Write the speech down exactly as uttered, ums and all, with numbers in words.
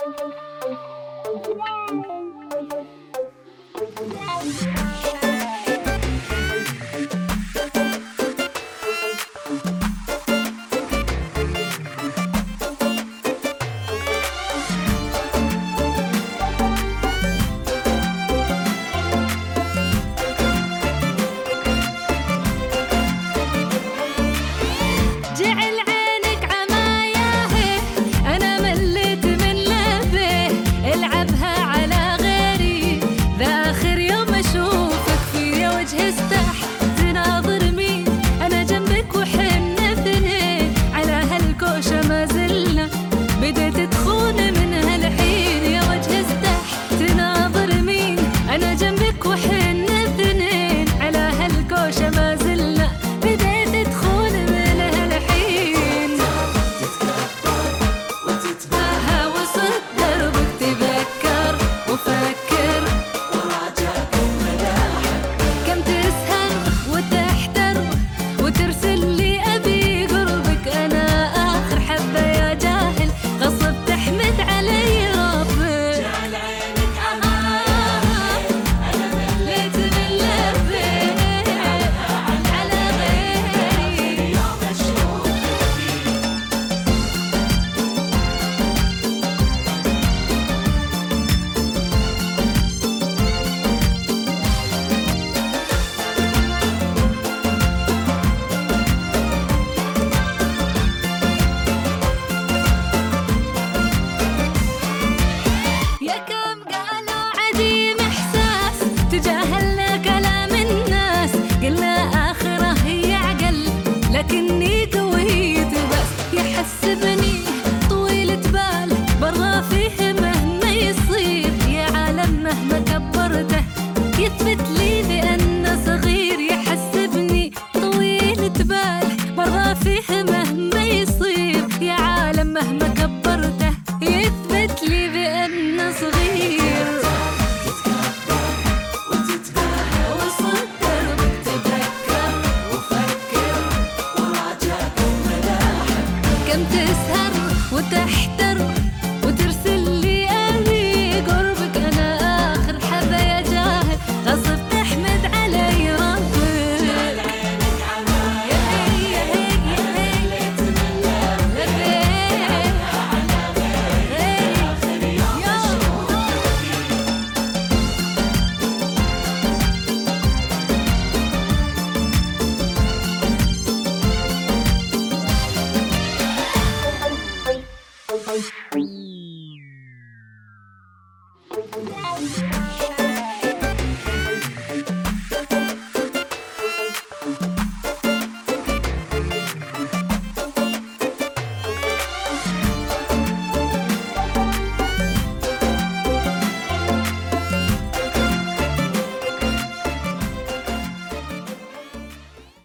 لكني توهيت بس يحسبني طويلة بال برا فيه مهما يصير يا عالم مهما كبرته يثبت لي بأنه صغير. يحسبني طويلة بال برا فيه مهما يصير يا عالم مهما كبرته يثبت لي بأنه صغير. كم تسهر وتحتر وترسل لي أبي قربك أنا آخر حبة يا جاهل غصب تحمد علي ربك. يا هي يا هي يا هي لبيك آخر يوم. Bye.